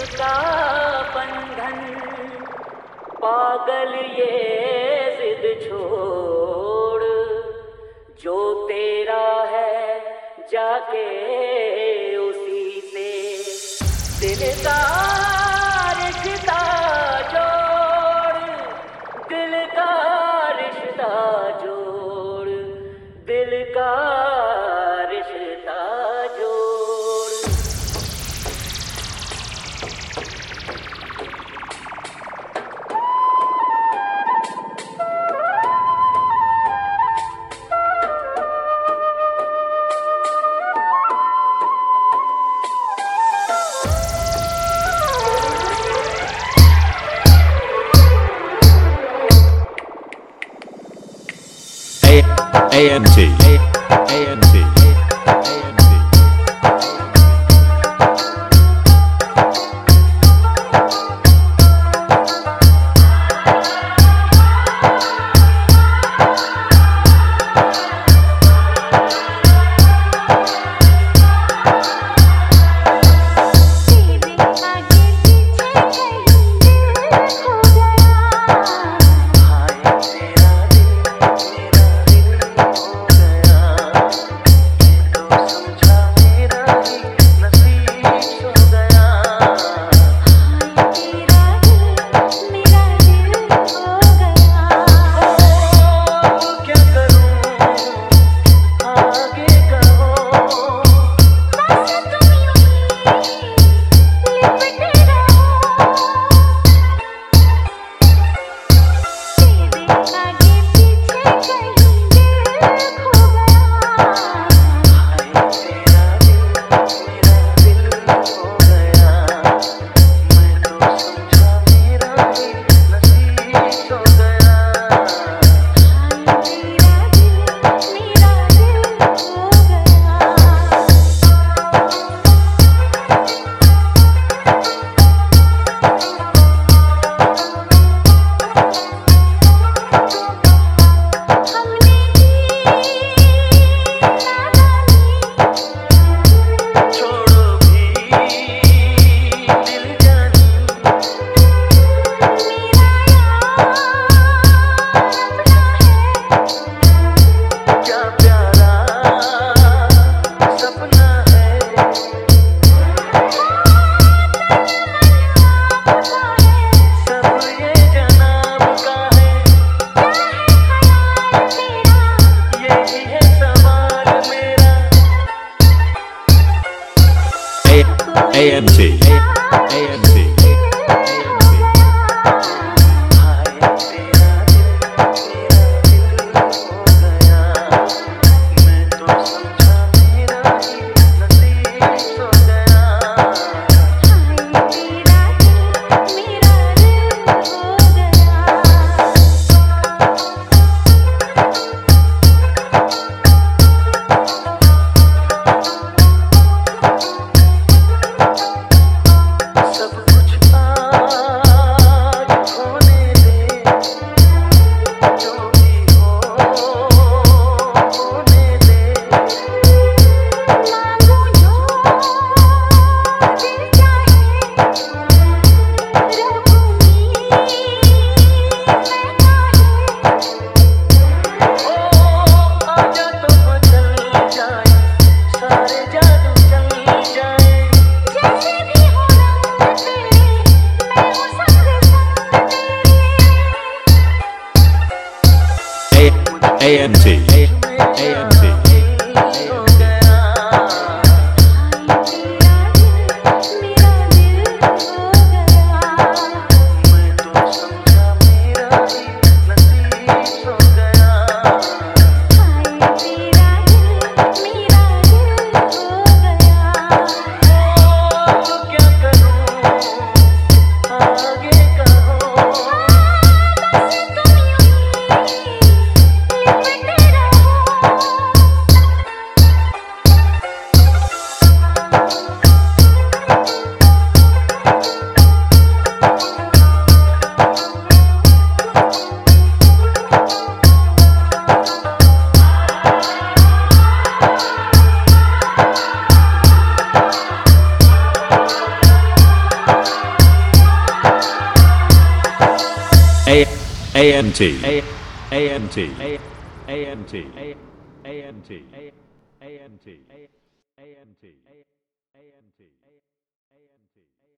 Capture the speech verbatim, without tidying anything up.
का बंधन, पागल ये जिद छोड़, जो तेरा है जाके उसी से दिल का रिश्ता जोड़, दिल का रिश्ता जोड़, दिल का रिश्ता जोड़। A M T A M T A M T A M T A M T A M T A A M T A A M T A A M T A A M T A A M T A A M T A A M T A A M T